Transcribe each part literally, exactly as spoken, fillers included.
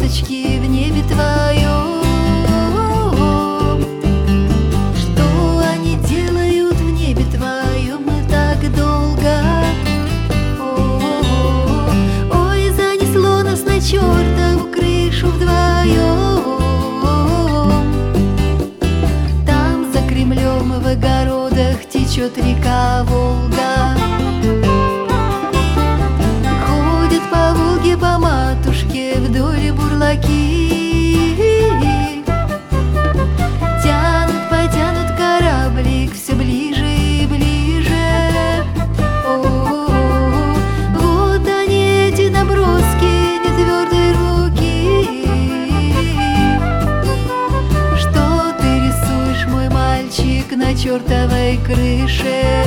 ласточки в небе твоем. Что они делают в небе твоем и так долго? О-о-о. Ой, занесло нас на чертову крышу вдвоем. Там за Кремлем в огородах течет река Волга. По матушке вдоль бурлаки тянут, потянут кораблик все ближе и ближе. О-о-о. Вот они, эти наброски нетвердой руки. Что ты рисуешь, мой мальчик, на чертовой крыше?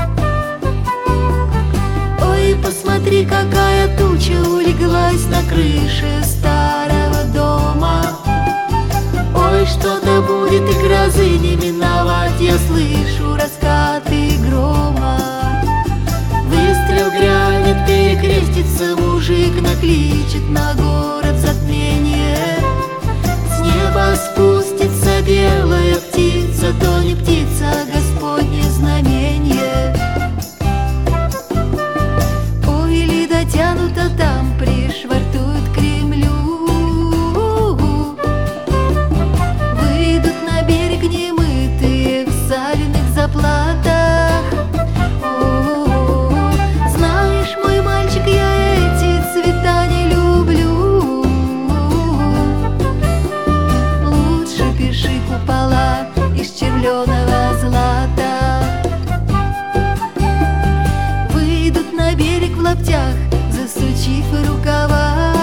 Посмотри, какая туча улеглась на крыше старого дома. Ой, что-то будет и грозы не миновать, я слышу раскаты грома. Выстрел грянет, перекрестится мужик, накличет на город затмение. С неба спустится белая птица, то не птица, а Господне знамение. Тянуто там, пришвартуют к Кремлю. Выйдут на берег немытые в салиных заплатах. О-о-о. Знаешь, мой мальчик, я эти цвета не люблю. Лучше пиши купола из червленого злата. Выйдут на берег в лаптях, засучив рукава.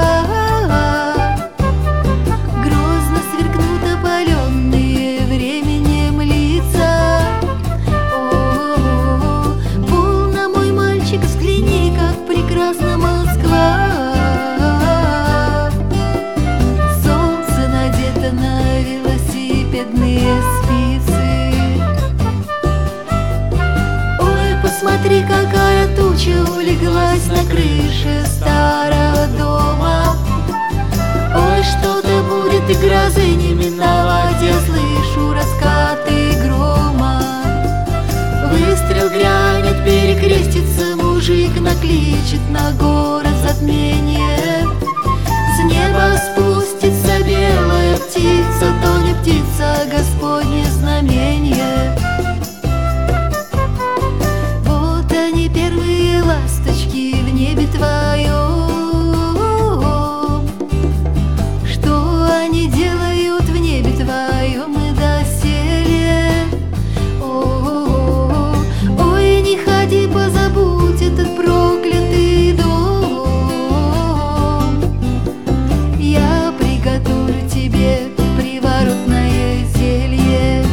Грозно сверкнут опаленные временем лица. О-о-о. Полно, мой мальчик, взгляни, как прекрасна Москва. Солнце надето на велосипедные спицы. Ой, посмотри, какая туча улеглась на крыше старого дома. Ой, что-то будет и грозы не миновать, я слышу раскаты грома. Выстрел грянет, перекрестится мужик, накличет на город затмение. С неба спустится белая птица, то не птица, а Господне знамение. Вот они, первые ласточки в небе твоем. Что они делают в небе твоем и доселе? О-о-о. Ой, не ходи, позабудь этот проклятый дом. Я приготовлю тебе приворотное зелье.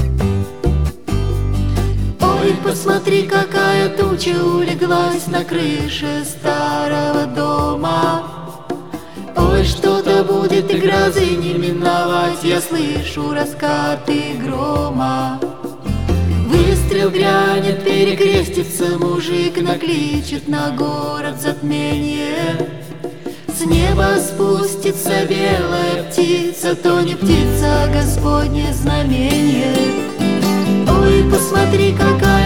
Ой, посмотри, какая туча улеглась на крыше старого дома. Ой, что-то будет и грозы не миновать, я слышу раскаты грома. Выстрел грянет, перекрестится мужик, накличет на город затмение. С неба спустится белая птица, то не птица, а Господне знамение. Ой, посмотри, какая